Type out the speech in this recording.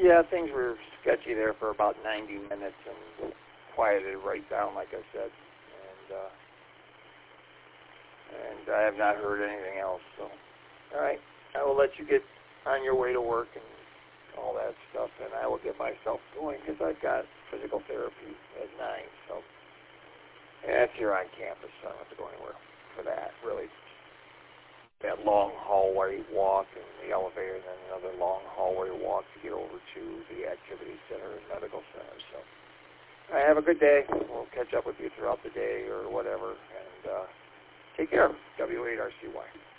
Yeah, things were sketchy there for about 90 minutes and quieted right down, like I said. And I have not heard anything else. So, all right, I will let you get on your way to work and all that stuff, and I will get myself going because I've got physical therapy at 9. So, and that's here on campus, so I don't have to go anywhere for that, really. That long hallway walk in the elevator, and then another long hallway walk to get over to the activity center and medical center. So, all right, have a good day. We'll catch up with you throughout the day or whatever, and take care. W8RCY.